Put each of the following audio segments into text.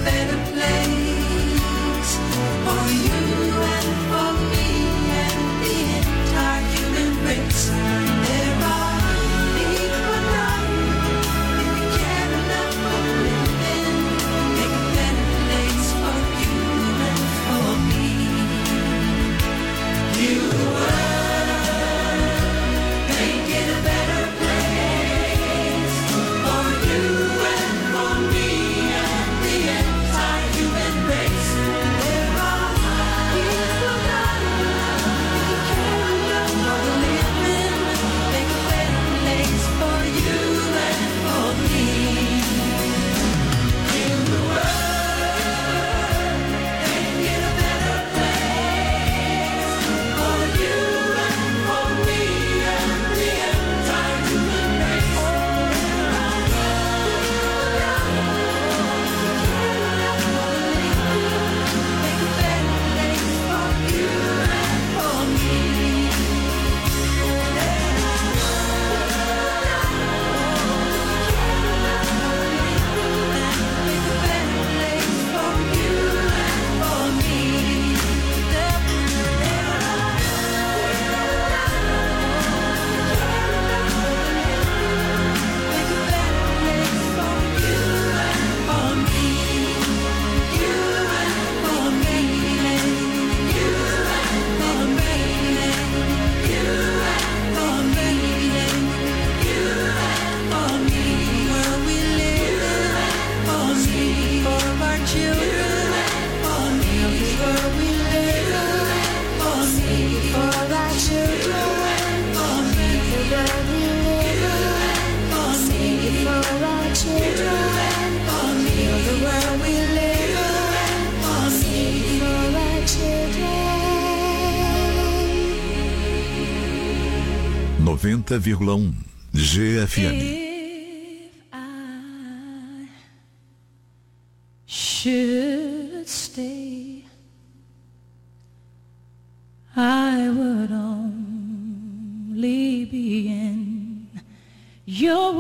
better place for you and for me and the entire human race. There are people dying if you care enough for living. Make a better place for you and for me. You make it a better place for you and for me and the entire human race. There are people dying if you care enough for living. Make a better place for you and for me. In the world, make it a better place for you and for me and the entire human race. Make a better place for you and for me. Make a better place for you and for me. Make a better place for you and for me. You and for me. You and for me. You and for me. You and for me. Where we live for me. For our children for me. Where we live for me. For our children for me. Where we live for me. For our children for me. The world we live for me. For our children. 90,1 GFM. If I should stay, I would only be in your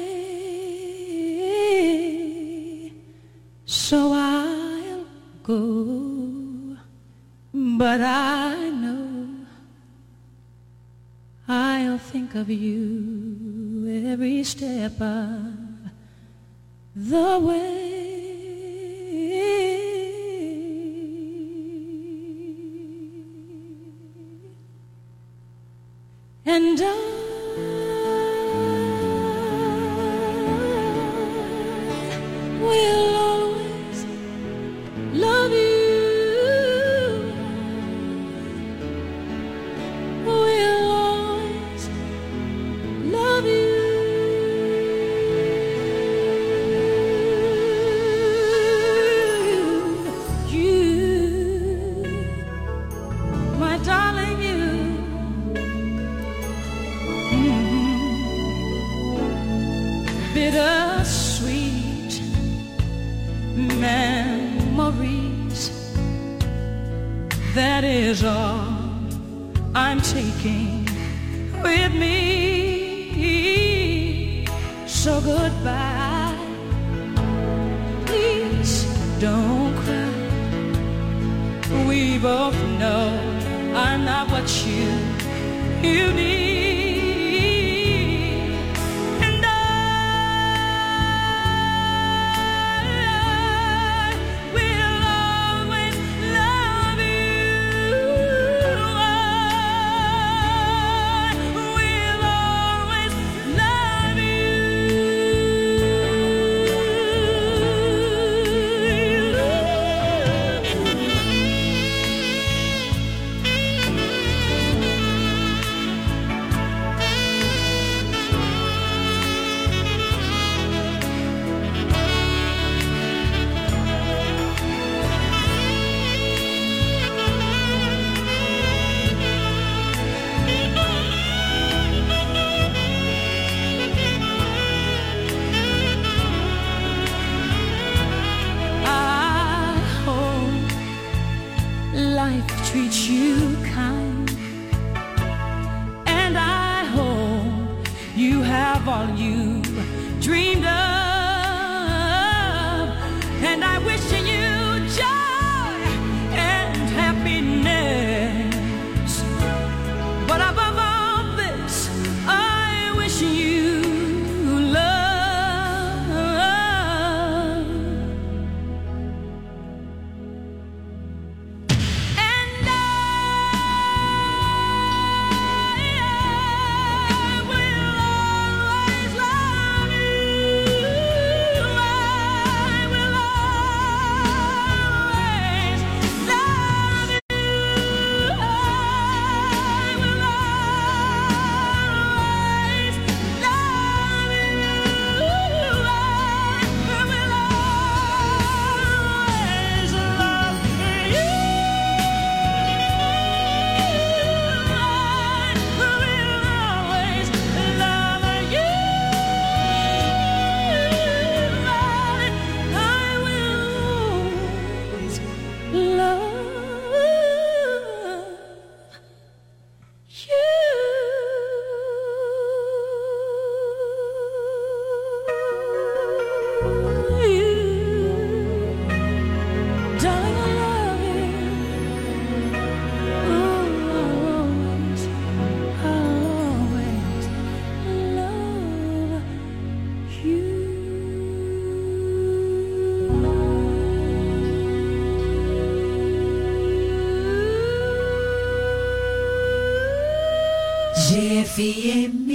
way. So I'll go, but I know I'll think of you every step of the way. And I will always love you. Will always love you. You, my darling, you. Bittersweet memories, that is all I'm taking with me. So goodbye, please don't cry. We both know I'm not what you need. GFM.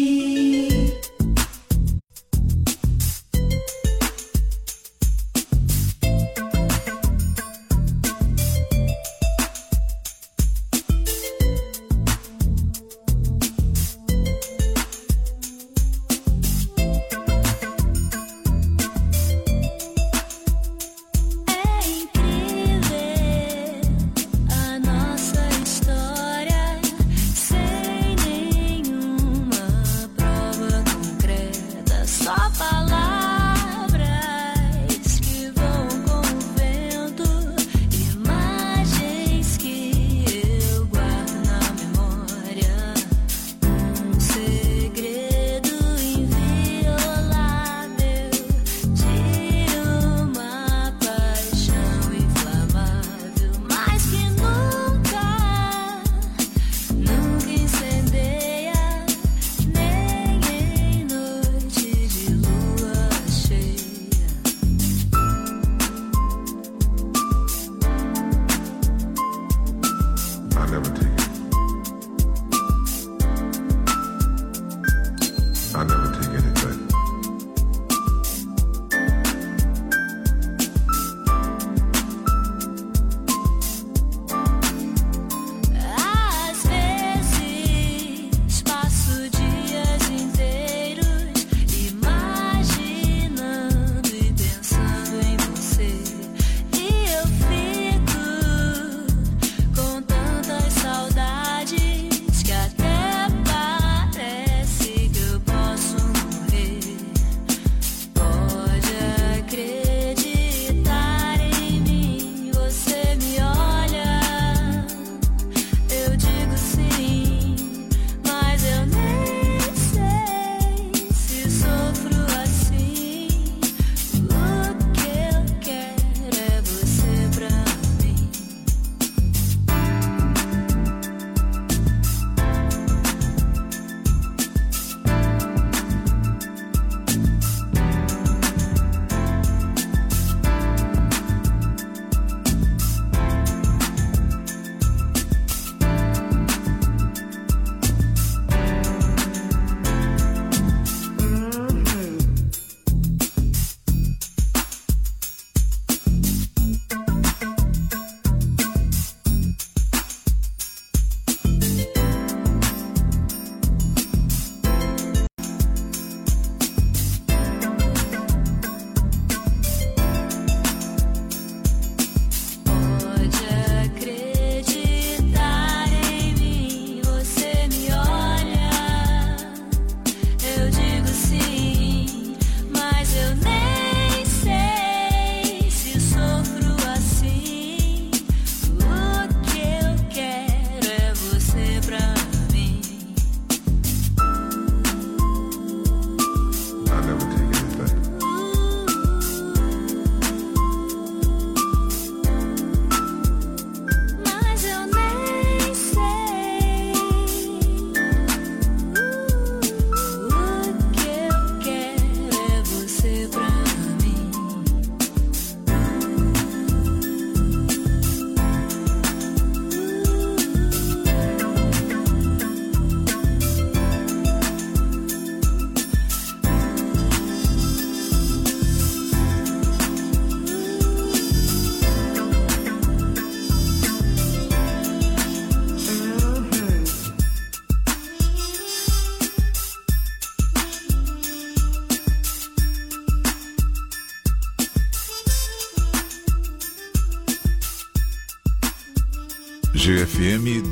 GFM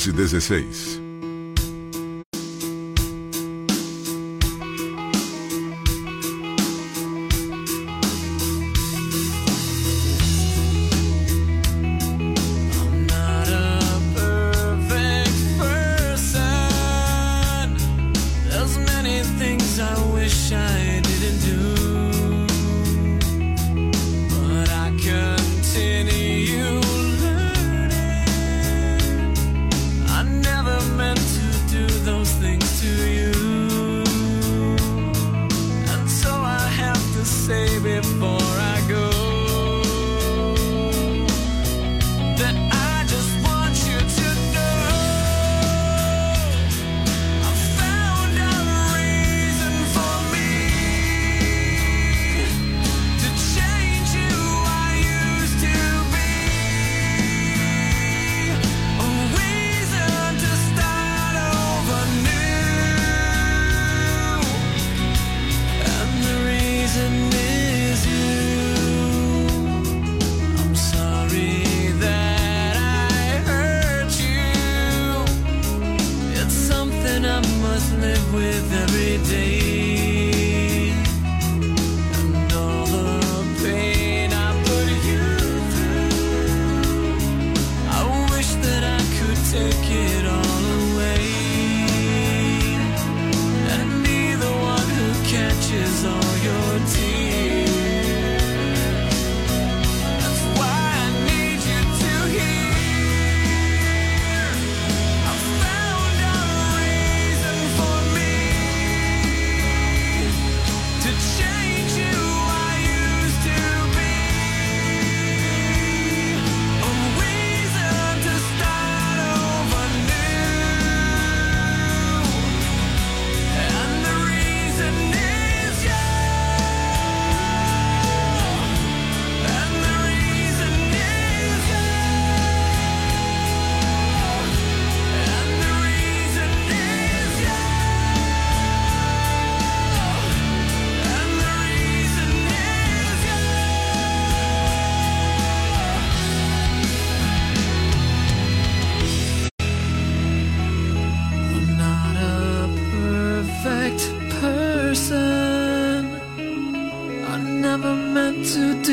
2:16. Never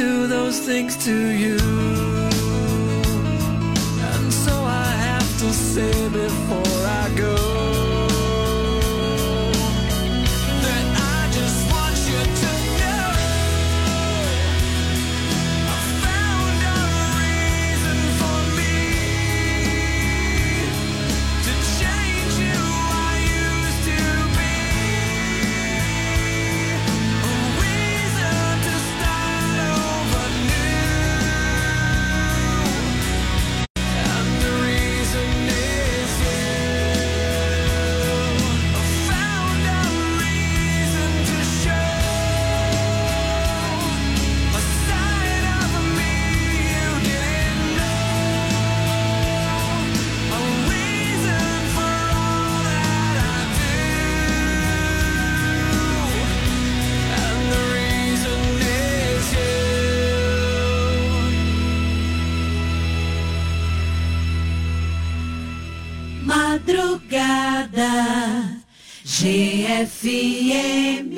do those things to you. And so I have to say before I go that I just want you to know I found a reason for me to change who I used to be. A reason to start over new. And the reason is you. I found a reason to show a side of me you didn't know. A reason for all that I do. And the reason is you. Madrugada GFM.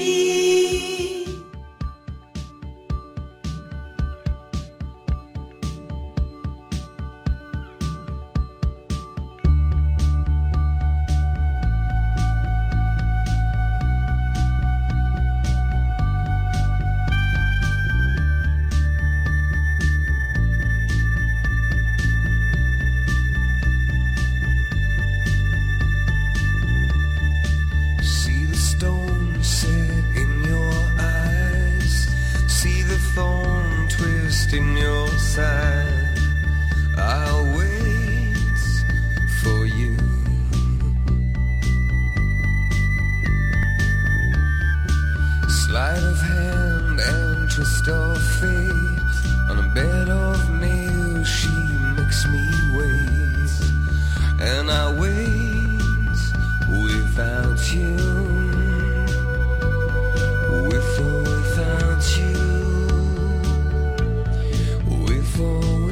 See the stone set in your eyes. See the thorn twist in your side. I'll wait for you. Sleight of hand and twist of fate. On a bed of nails she makes me wait. And I wait without you. With or without you. With or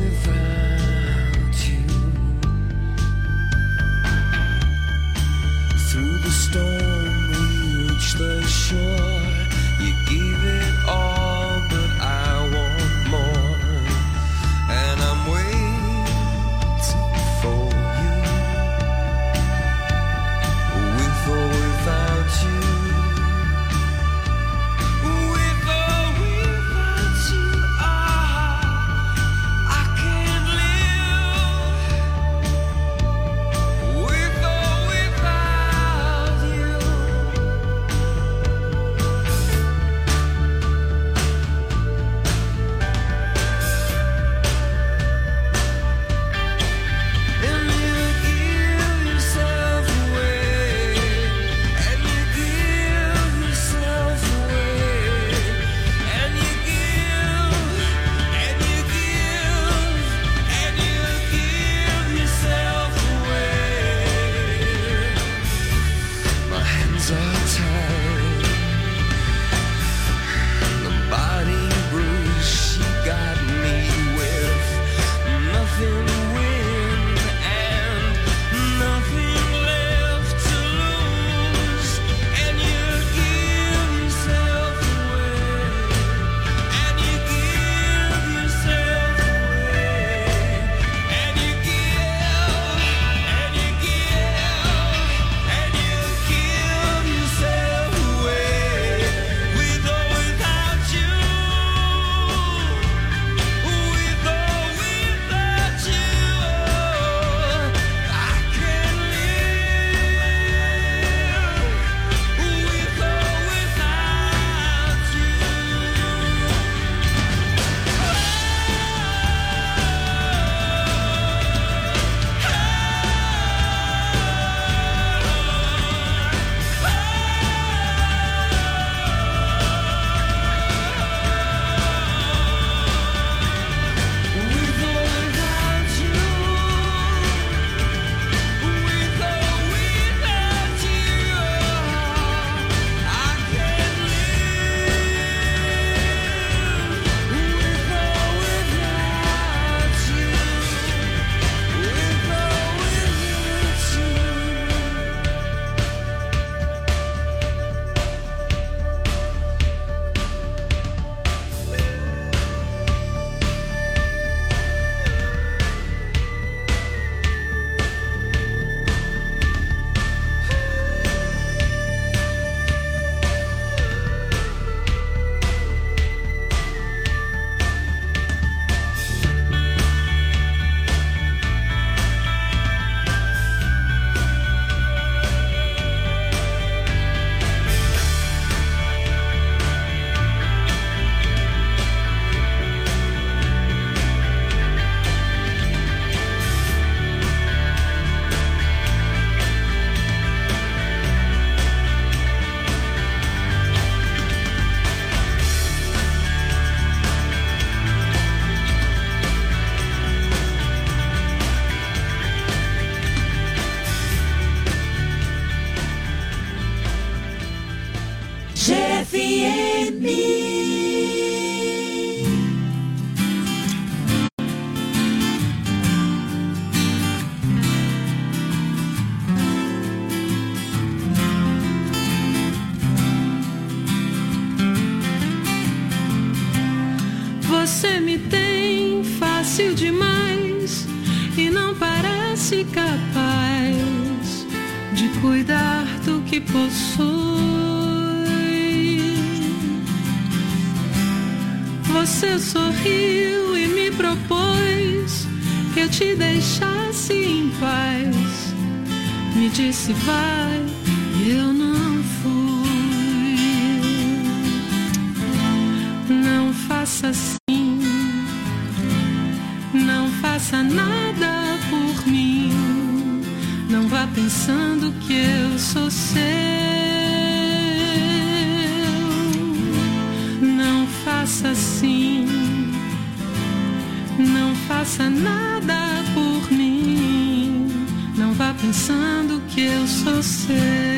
Você me tem fácil demais e não parece capaz de cuidar do que possui. Você sorriu e me propôs que eu te deixasse em paz. Me disse vai e eu não fui. Não faça assim. Não faça nada por mim. Não vá pensando que eu sou seu. Não faça assim. Não faça nada por mim. Não vá pensando que eu sou seu.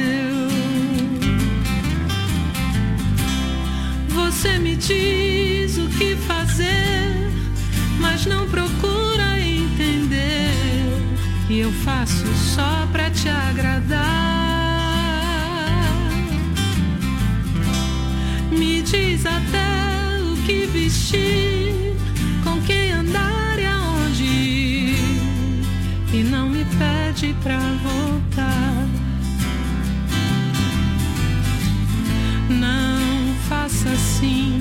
Você me diz o que fazer, mas não procura entender que eu faço só pra te agradar. Me diz até o que vestir, com quem andar e aonde ir, e não me pede pra voltar. Não faça assim.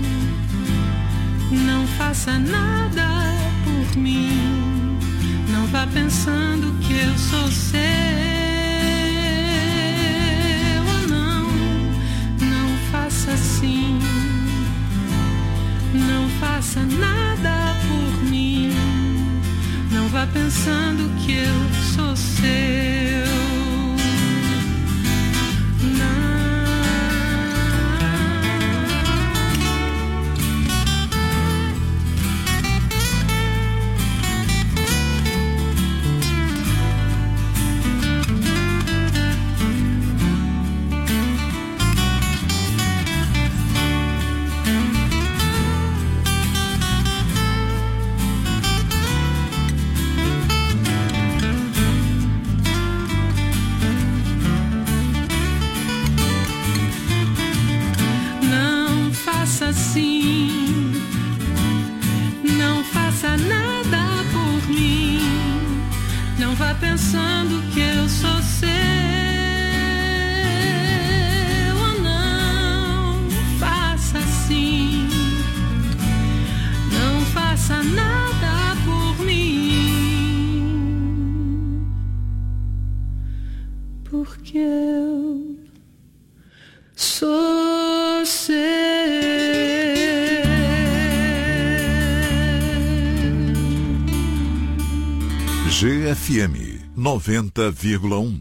Não faça nada por mim. Não vá pensando que eu sou seu. Não, não faça assim. Não faça nada por mim. Não vá pensando que eu sou seu. Assim, não faça nada por mim. Não vá pensando que eu sou seu. Não faça assim. Não faça nada por mim, porque eu sou seu. GFM 90,1.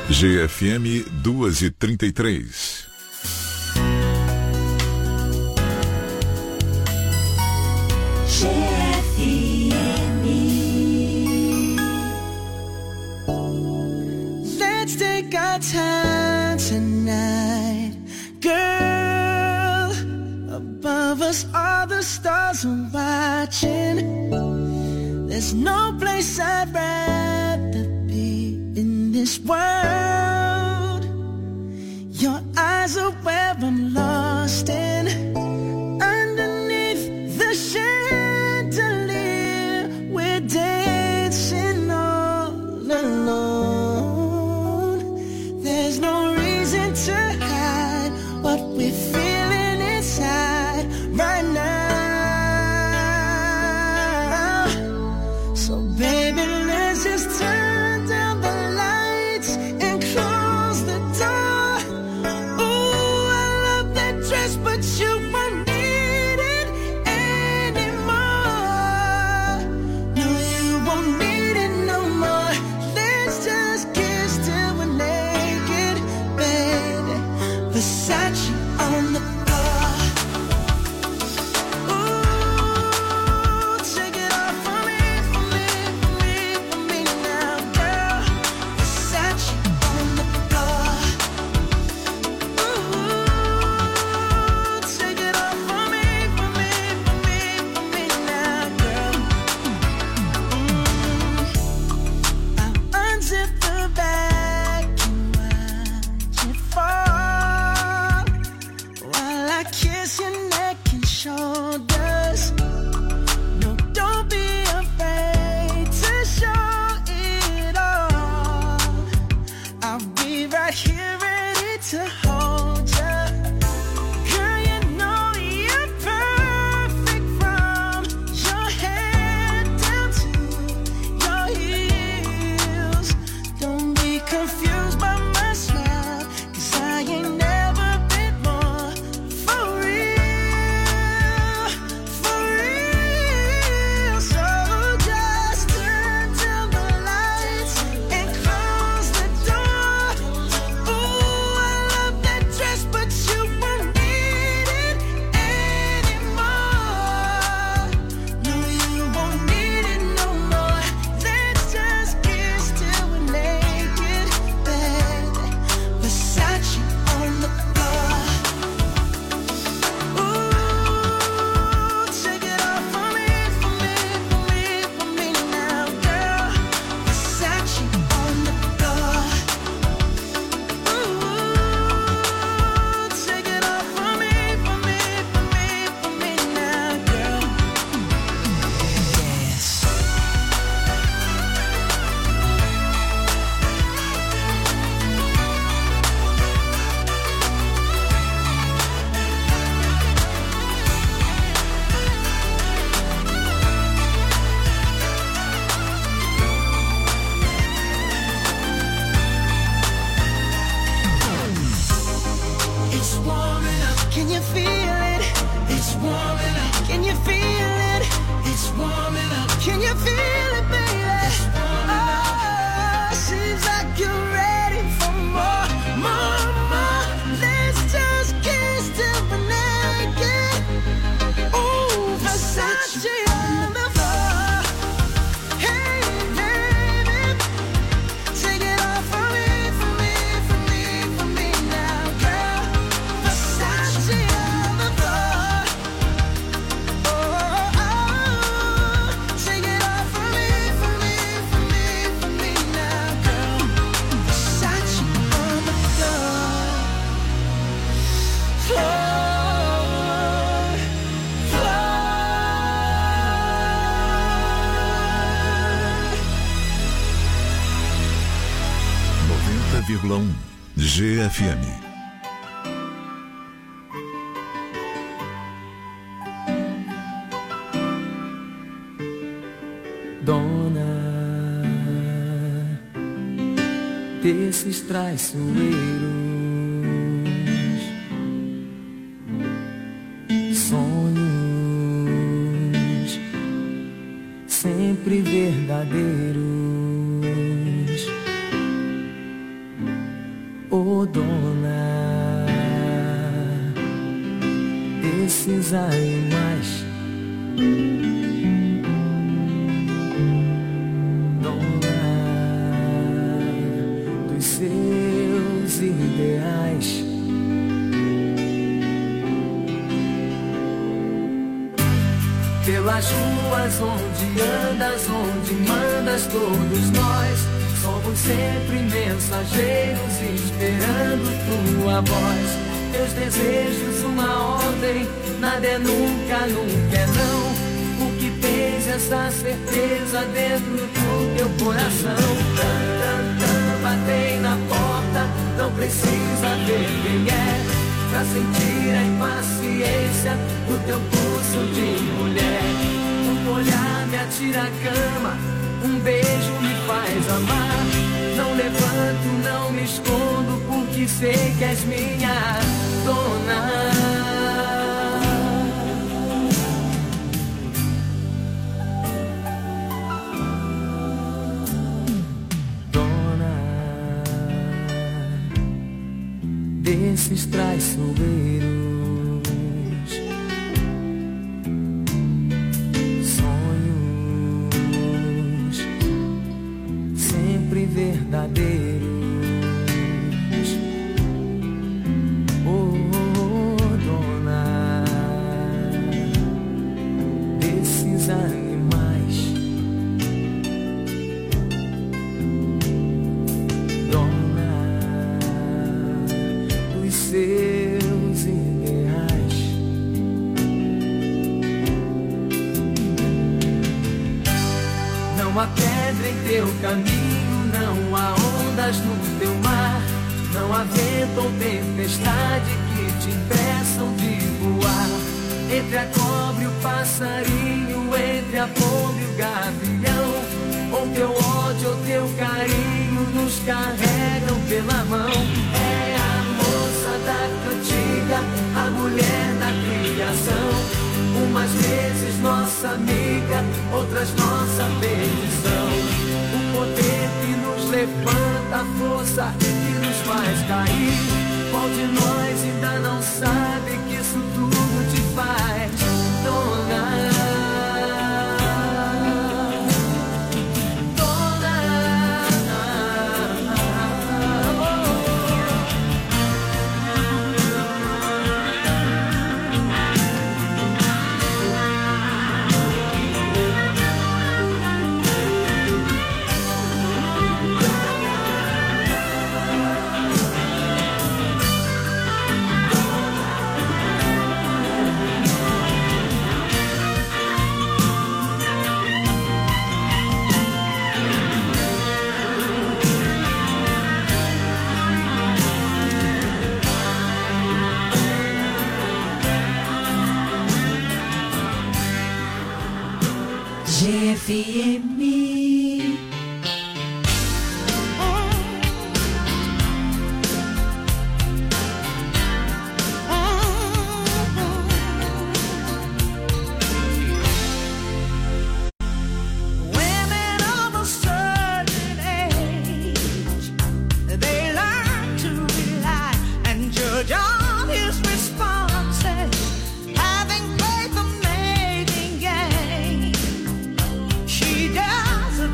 GFM 2h33. Let's take our time tonight, girl. Above us all the stars are watching. There's no place I'd rather be in this world. Your eyes are where I'm lost in. Underneath the chandelier, we're dancing all alone. There's no reason to hide what we're feeling inside right now. So baby, let's just turn down the lights and close the door. Ooh, I love that dress, but you won't need it anymore. No, you won't need it no more. Let's just kiss till we're naked, baby. Versace on the floor. Ooh, take it off for me, for me, for me, for me now, girl. Versace on the floor. Ooh, take it off for me, for me, for me, for me now, girl. I'll unzip the bag and watch it fall while I kiss your neck and shoulders. No, don't be afraid to show it all. I'll be right here ready to hold ya. Girl, you know you're perfect from your head down to your heels. Don't be confused by my smile, 'cause I ain't never been more for real, for real. So just turn down the lights and close the door. Ooh, I love that dress, but you won't need it anymore. No, you won't need it no more. Let's just kiss till we're naked, baby. Versace on the floor. Ooh, take it off for me, for me, for me, for me now, girl. Versace on the floor. Ooh, take it off for me, for me, for me, for me now, girl. Yes. It's warming up. Can you feel it? It's warming up. Can you feel it? It's warming up. Can you feel it, baby? It's warming up. Seems like you're ready for more, more, more. Let's just kiss till we're naked. Ooh, Versace on the floor. Hey, baby, take it off for me, for me, for me, for me now, girl. Versace on the floor. Oh, oh, oh. Take it off for me, for me, for me, for me now, girl. Versace on the floor. Floor, floor. 90,1 GFM. Dona desses traiçoeiros, sonhos sempre verdadeiros. desses animais. Dona dos seus ideais. Pelas ruas onde andas, onde mandas, todos nós somos sempre mensageiros esperando tua voz. Teus desejos, uma ordem, nada é nunca, nunca é não. Porque tens essa certeza dentro do teu coração. Tan, tan, tan, batem na porta, não precisa ver quem é, pra sentir a impaciência do teu pulso de mulher. Um olhar me atira a cama, um beijo me faz amar. Não levanto, não me escondo, porque sei que és minha dona. Desses traiçoeiros, sonhos sempre verdadeiros. Oh, dona desses animais, dona seus ideais. Não há pedra em teu caminho, não há ondas no teu mar, não há vento ou tempestade que te impeçam de voar. Entre a cobra e o passarinho, entre a pomba e o gavião, ou teu ódio ou teu carinho nos carregam pela mão. É a moça da cantiga, a mulher da criação. Umas vezes nossa amiga, outras nossa perdição. O poder que nos levanta, a força que nos faz cair. Qual de nós ainda não sabe que isso tudo te faz dona? GFM. She does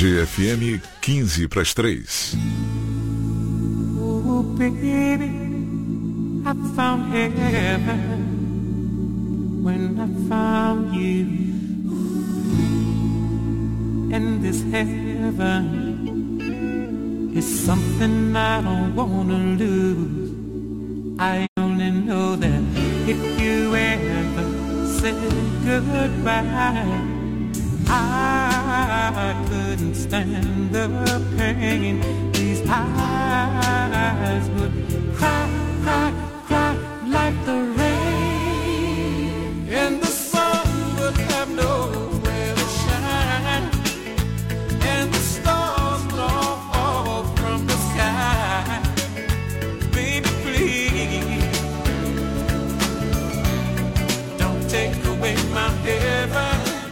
GFM 15:03. Oh, baby, I found heaven when I found you. And this heaven is something I don't wanna lose. I only know that if you ever said goodbye, I couldn't stand the pain. These eyes would cry, cry, cry like the rain, and the sun would have nowhere to shine, and the stars would all fall from the sky. Baby, please, don't take away my heaven.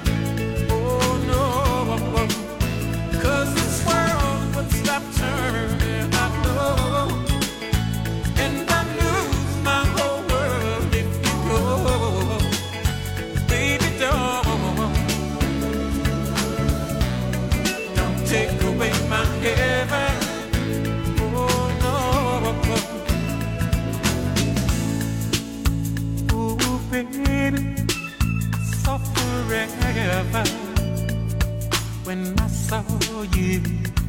When I saw you,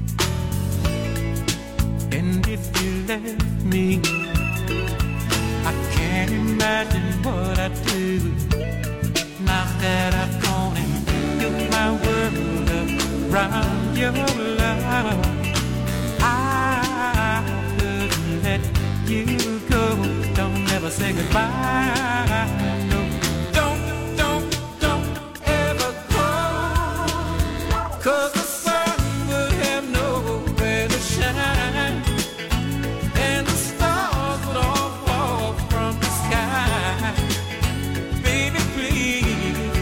and if you left me, I can't imagine what I'd do. Now that I've gone and built my world around your love, I couldn't let you go. Don't ever say goodbye, no. Cause the sun would have nowhere to shine, and the stars would all fall from the sky. Baby, please,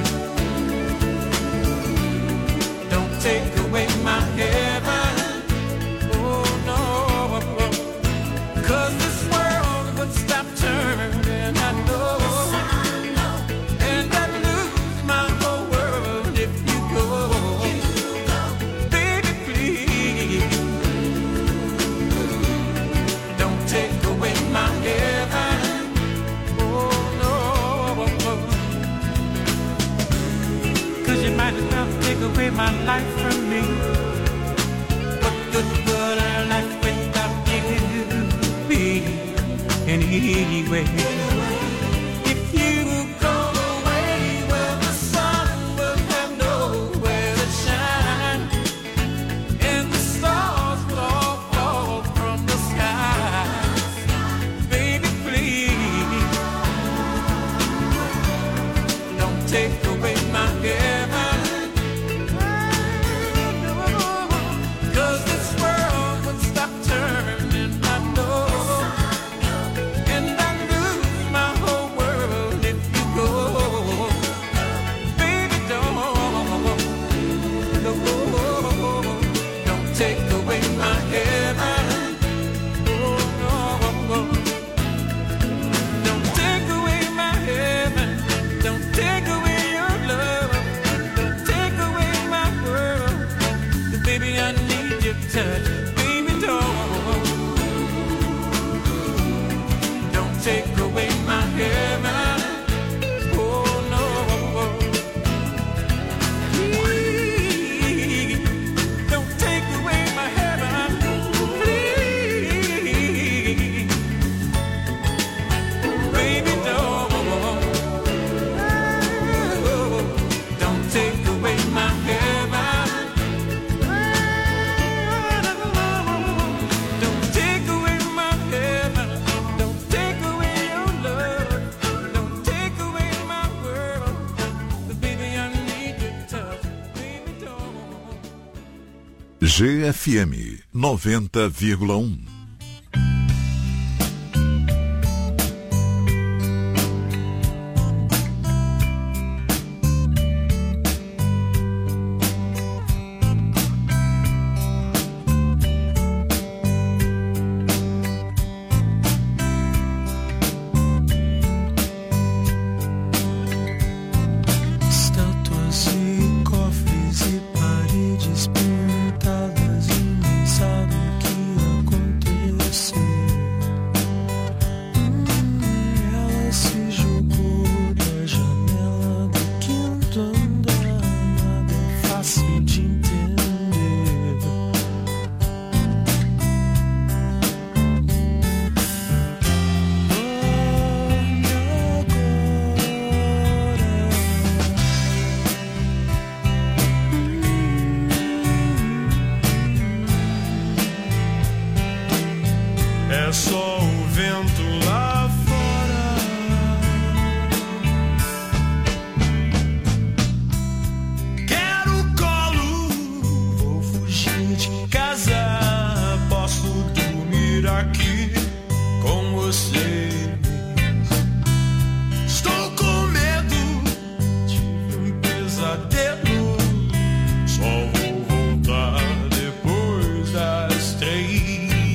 don't take away my heaven. Oh no, cause this world would stop turning, I know. And I'd lose my whole world if you go. Take away my life from me. What good would a life without you be? Anyway, if you go away, well, the sun will have nowhere to shine, and the stars will all fall from the sky. Baby, please, don't take away my heaven. GFM 90,1. Estátuas e cofres e paredes pintadas só o vento lá fora. Quero colo, vou fugir de casa. Posso dormir aqui com você. Estou com medo, tive um pesadelo. Só vou voltar depois das 3.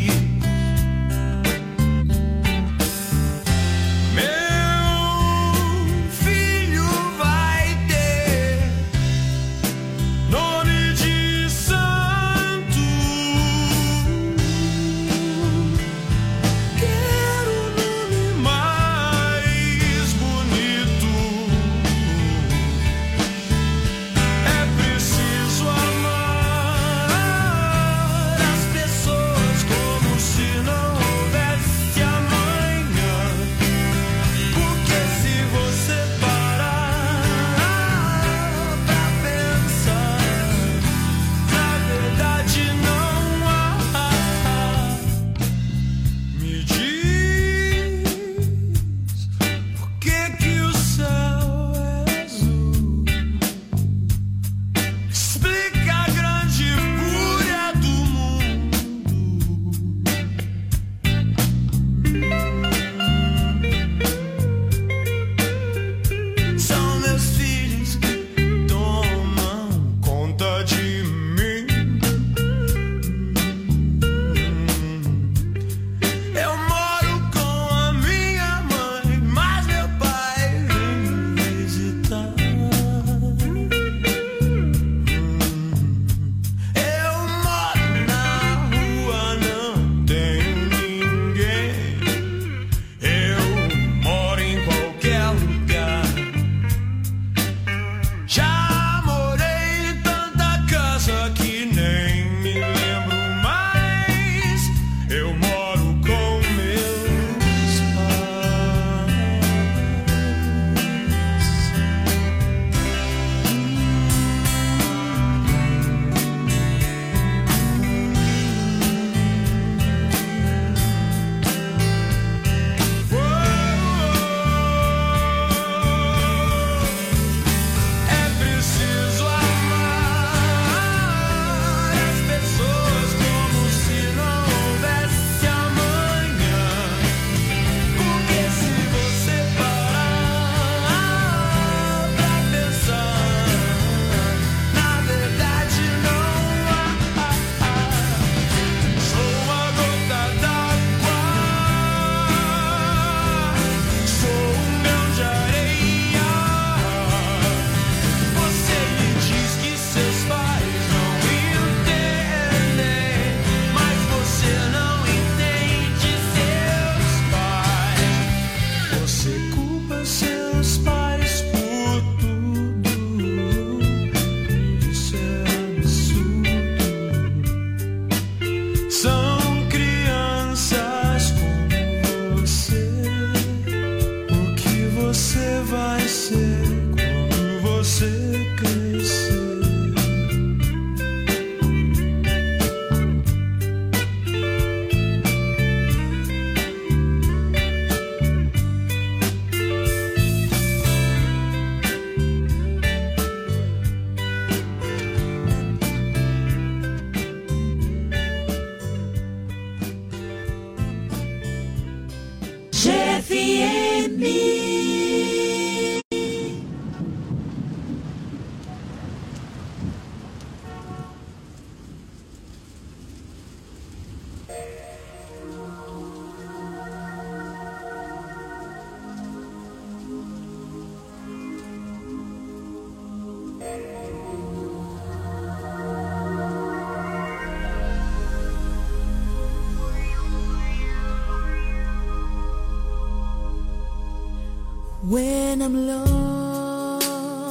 When I'm lost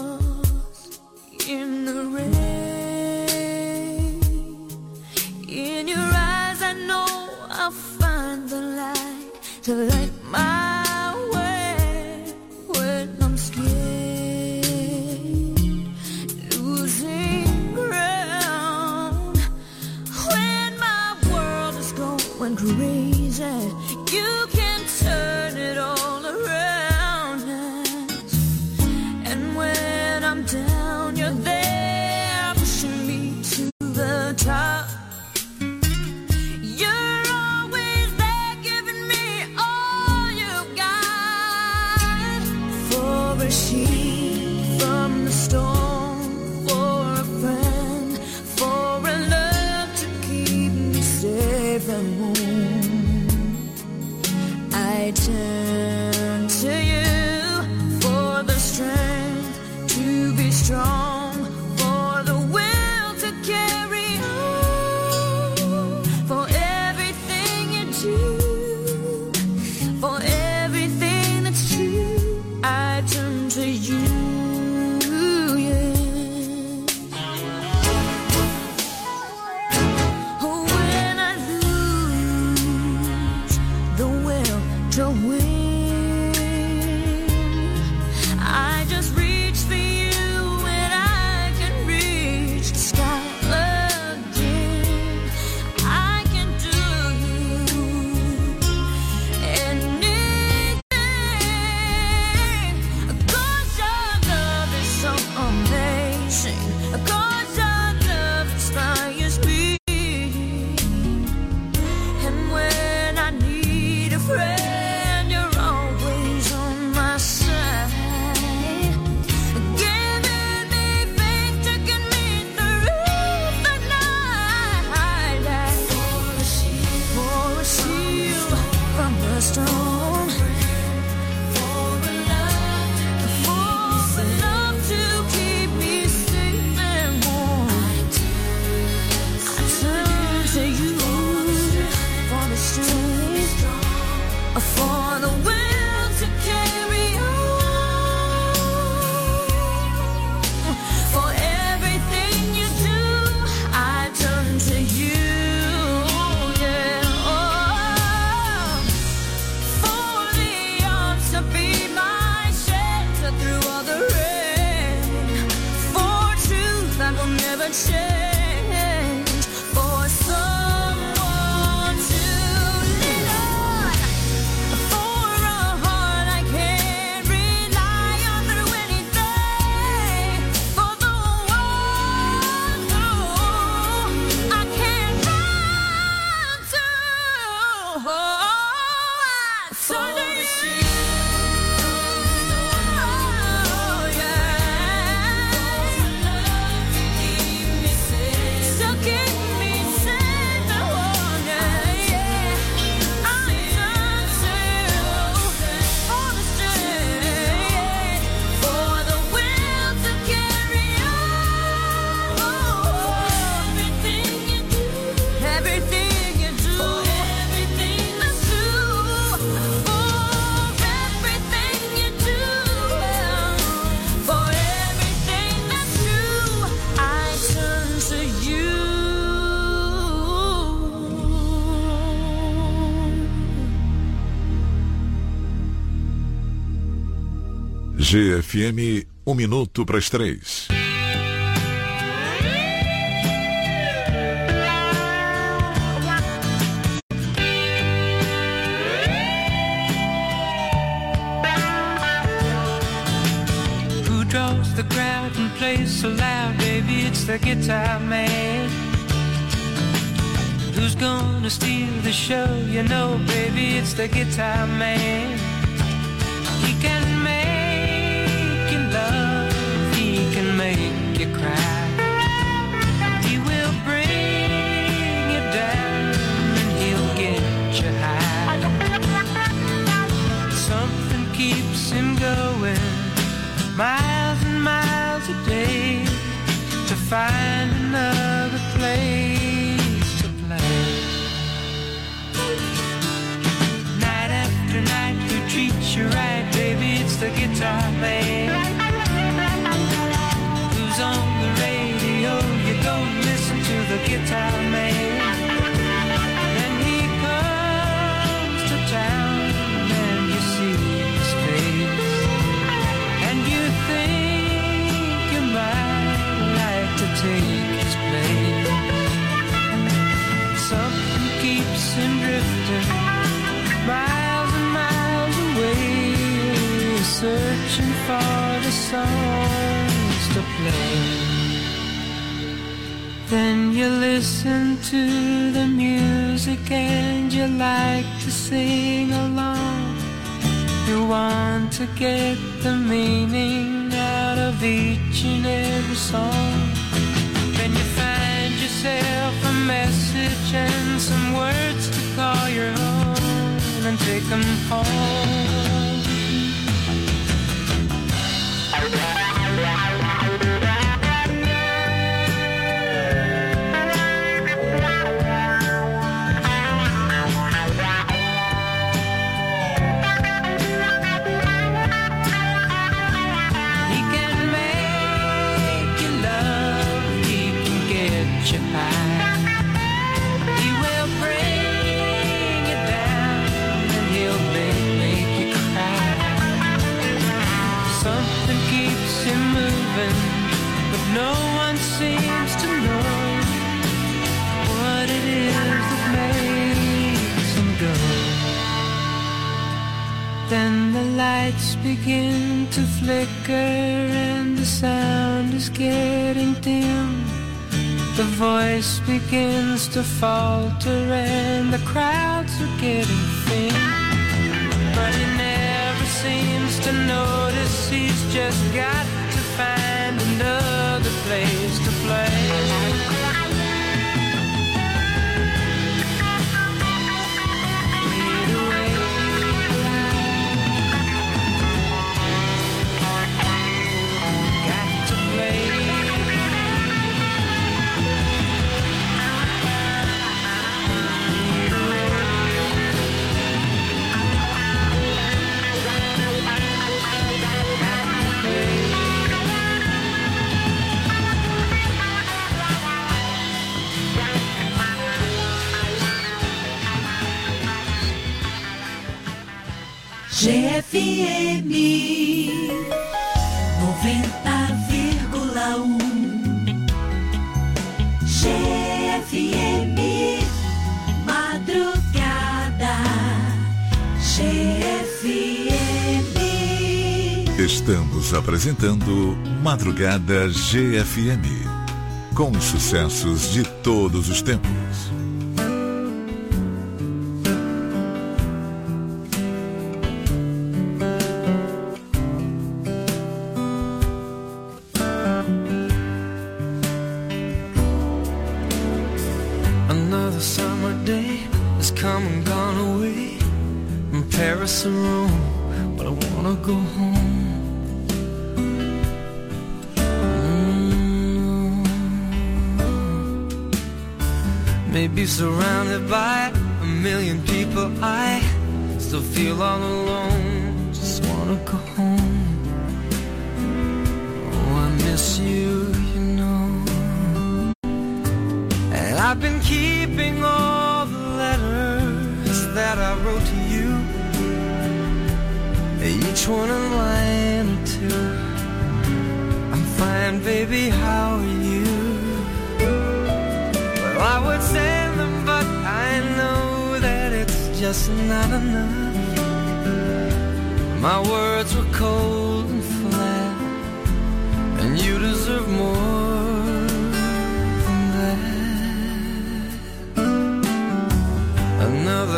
in the rain, in your eyes I know I'll find the light to light my way. When I'm scared, losing ground, when my world is gone went crazy. You can turn it all around. And when I'm down, you're there pushing me to the top. You're always there giving me all you got. For a sheep from the storm, for a friend, for a love to keep me safe and warm. I turn to you for the strength to be strong, for the will to carry on, for everything you do, for everything that's true. I turn to you, yeah. Oh, when I lose the will to win, I just reach for you and I can reach the sky again. I can do anything, 'cause your love is so amazing, 'cause your love inspires me. And when I need a friend, you're always on my side, giving me faith to get me through the night. For a shield from the storm, for love to keep me safe and warm. I turn to you for the strength, for the will to carry on, for everything you do. I turn to you, yeah. Oh, for the arms to be my shelter through all the rain, for truth that will never change, for someone to lean on, for a heart I can rely on through anything, for the one who I can run to. Oh, I turn to you. Oh, yeah. So keep me safe and warm, yeah. I turn to you for the strength, for the will to carry on. Everything you do, everything you do, for everything that's true, for everything you do, for everything that's true. I turn to you. GFM, 1 minuto para as 3. Who draws the crowd and plays so loud, baby? It's the guitar man. Who's gonna steal the show? You know, baby, it's the guitar man. He can make you love, he can make you cry. He will bring you down and he'll get you high. Something keeps him going miles and miles a day to find another place to play. Night after night, who treats you right, baby? It's the guitar man. Who's on the radio? You go listen to the guitar man. Then he comes to town and you see his face, and you think you might like to take his place. Something keeps him driven songs to play. Then you listen to the music and you like to sing along. You want to get the meaning out of each and every song. Then you find yourself a message and some words to call your own and take them home. No one seems to know what it is that makes him go. Then the lights begin to flicker and the sound is getting dim. The voice begins to falter and the crowds are getting thin. But he never seems to notice he's just got to find another place to play. Lead away. Got to play. Lead away. GFM 90,1 GFM Madrugada GFM. Estamos apresentando Madrugada GFM, com os sucessos de todos os tempos. Another summer day has come and gone away from Paris or Rome, but I wanna go home. Maybe surrounded by a million people, I still feel all alone. Just wanna go home. Oh, I miss you, you know. And I've been keeping all the letters that I wrote to you, each one a line or two. I'm fine, baby, how are you? Well, I would send them, but I know that it's just not enough. My words were cold and flat, and you deserve more